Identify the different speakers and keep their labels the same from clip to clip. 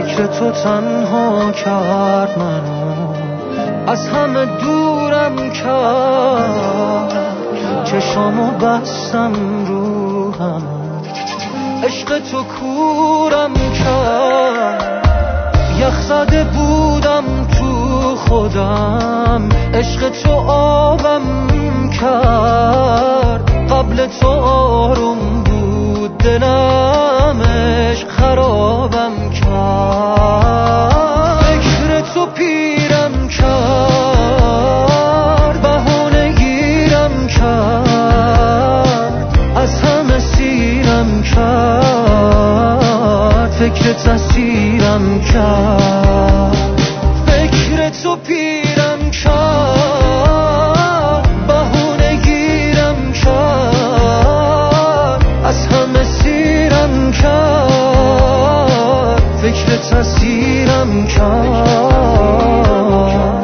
Speaker 1: فکر تو تنها کرد منو، از همه دورم کرد. چشامو بستم رو هم، عشق تو کورم کرد. یخ زده بودم تو خودم، عشق تو آبم کرد. قبل تو آروم بود دلم، عشق خرابم کرد. فکر تو پیرم کرد، بهونه گیرم کرد. از همه سیرم کرد، فکر تسیرم کرد. فکر تو پیرم کرد، بهونه گیرم کرد. از همه سیرم کرد، فکر تسیرم کرد.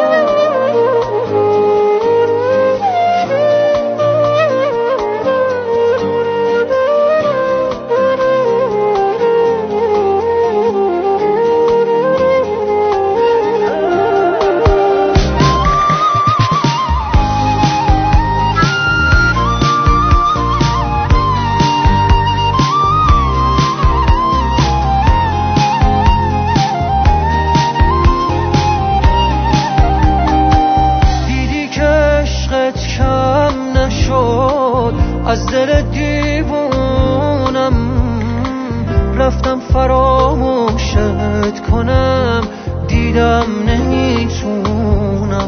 Speaker 1: از دل دیوونم رفتم فراموشت کنم، دیدم نمیتونم.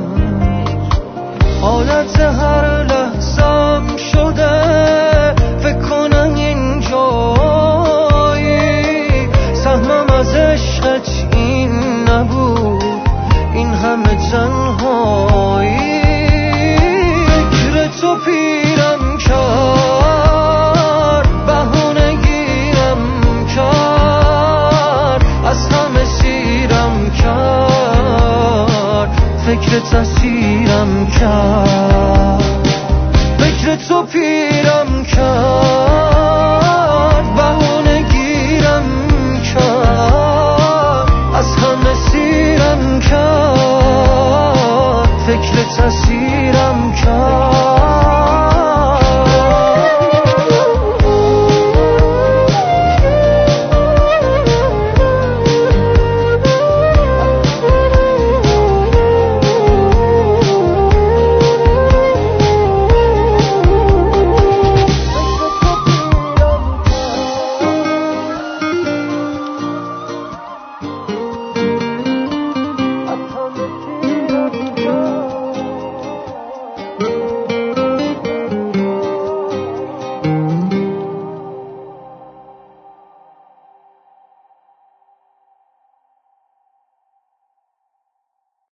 Speaker 1: حالت هر لحظم شده فکر کنم اینجایی. سهمم از عشقت این نبود، این همه تنهایی. فکر تو پیرم کرد، بهونه گیرم کرد. از همه سیرم کرد، فکر